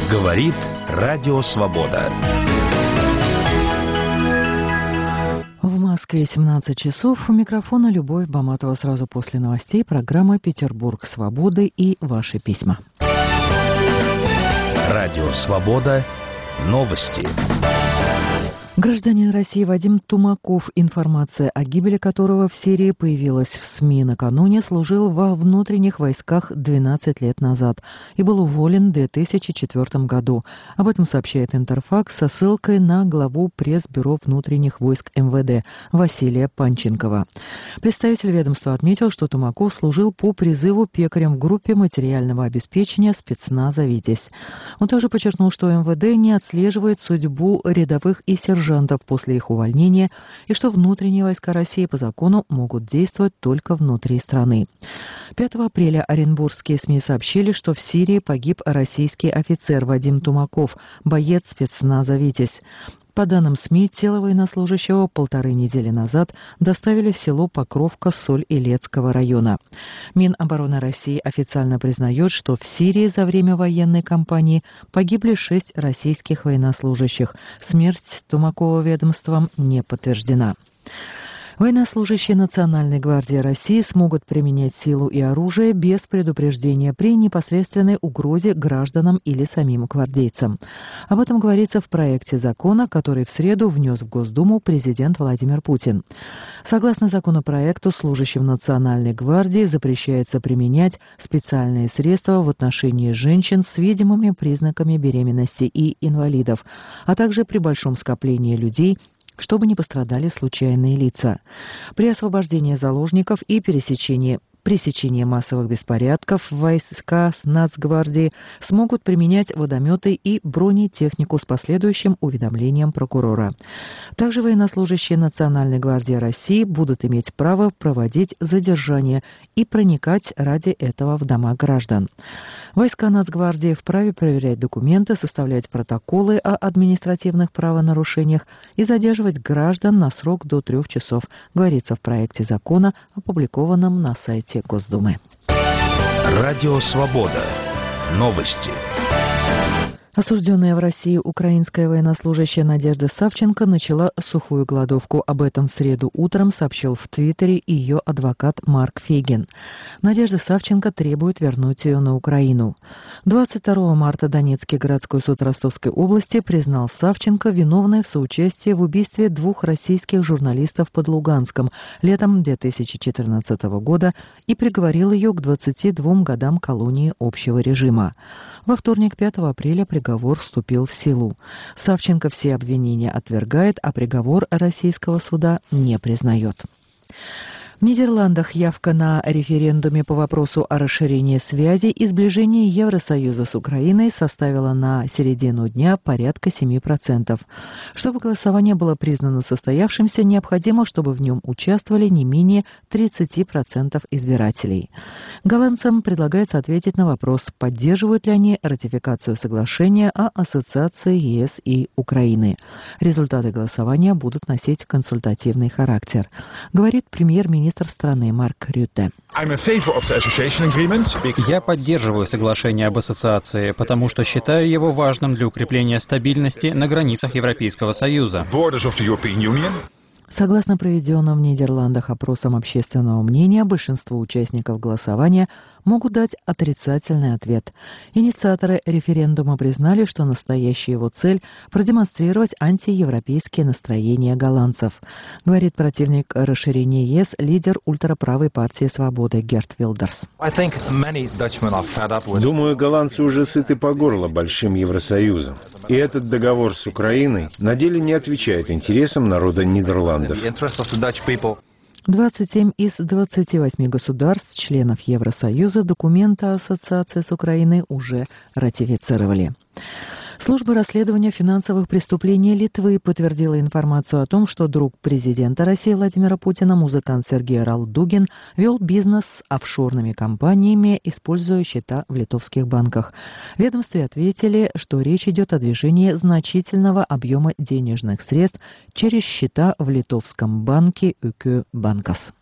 Говорит Радио Свобода. В Москве 17 часов. У микрофона Любовь Баматова. Сразу после новостей программа «Петербург свободы» и ваши письма. Радио Свобода. Новости. Гражданин России Вадим Тумаков, информация о гибели которого в Сирии появилась в СМИ накануне, служил во внутренних войсках 12 лет назад и был уволен в 2004 году. Об этом сообщает Интерфакс со ссылкой на главу пресс-бюро внутренних войск МВД Василия Панченкова. Представитель ведомства отметил, что Тумаков служил по призыву пекарем в группе материального обеспечения спецназа «Витязь». Он также подчеркнул, что МВД не отслеживает судьбу рядовых и сержантов после их увольнения и что внутренние войска России по закону могут действовать только внутри страны. 5 апреля оренбургские СМИ сообщили, что в Сирии погиб российский офицер Вадим Тумаков, боец спецназа «Витязь». По данным СМИ, тело военнослужащего 1,5 недели назад доставили в село Покровка Соль-Илецкого района. Минобороны России официально признает, что в Сирии за время военной кампании погибли 6 российских военнослужащих. Смерть Тумакова ведомством не подтверждена. Военнослужащие Национальной гвардии России смогут применять силу и оружие без предупреждения при непосредственной угрозе гражданам или самим гвардейцам. Об этом говорится в проекте закона, который в среду внес в Госдуму президент Владимир Путин. Согласно законопроекту, служащим Национальной гвардии запрещается применять специальные средства в отношении женщин с видимыми признаками беременности и инвалидов, а также при большом скоплении людей, чтобы не пострадали случайные лица. При освобождении заложников и пресечении массовых беспорядков войска Нацгвардии смогут применять водометы и бронетехнику с последующим уведомлением прокурора. Также военнослужащие Национальной гвардии России будут иметь право проводить задержания и проникать ради этого в дома граждан. Войска Нацгвардии вправе проверять документы, составлять протоколы о административных правонарушениях и задерживать граждан на срок до 3 часов, говорится в проекте закона, опубликованном на сайте Госдумы. Радио Свобода. Новости. Осужденная в России украинская военнослужащая Надежда Савченко начала сухую голодовку. Об этом в среду утром сообщил в Твиттере ее адвокат Марк Фейгин. Надежда Савченко требует вернуть ее на Украину. 22 марта Донецкий городской суд Ростовской области признал Савченко виновной в соучастии в убийстве 2 российских журналистов под Луганском летом 2014 года и приговорил ее к 22 годам колонии общего режима. Во вторник, 5 апреля, приговор вступил в силу. Савченко все обвинения отвергает, а приговор российского суда не признает. В Нидерландах явка на референдуме по вопросу о расширении связи и сближении Евросоюза с Украиной составила на середину дня порядка 7%. Чтобы голосование было признано состоявшимся, необходимо, чтобы в нем участвовали не менее 30% избирателей. Голландцам предлагается ответить на вопрос, поддерживают ли они ратификацию соглашения о ассоциации ЕС и Украины. Результаты голосования будут носить консультативный характер, говорит премьер-министр страны Марк Рютте. Я поддерживаю соглашение об ассоциации, потому что считаю его важным для укрепления стабильности на границах Европейского Союза. Согласно проведенным в Нидерландах опросам общественного мнения, большинство участников голосования могут дать отрицательный ответ. Инициаторы референдума признали, что настоящая его цель – продемонстрировать антиевропейские настроения голландцев, говорит противник расширения ЕС, лидер ультраправой партии «Свободы» Герт Вилдерс. Думаю, голландцы уже сыты по горло большим Евросоюзом. И этот договор с Украиной на деле не отвечает интересам народа Нидерландов. 27 из 28 государств, членов Евросоюза, документы о ассоциации с Украиной уже ратифицировали. Служба расследования финансовых преступлений Литвы подтвердила информацию о том, что друг президента России Владимира Путина, музыкант Сергей Ралдугин, вел бизнес с офшорными компаниями, используя счета в литовских банках. В ведомстве ответили, что речь идет о движении значительного объема денежных средств через счета в литовском банке УК Банкас.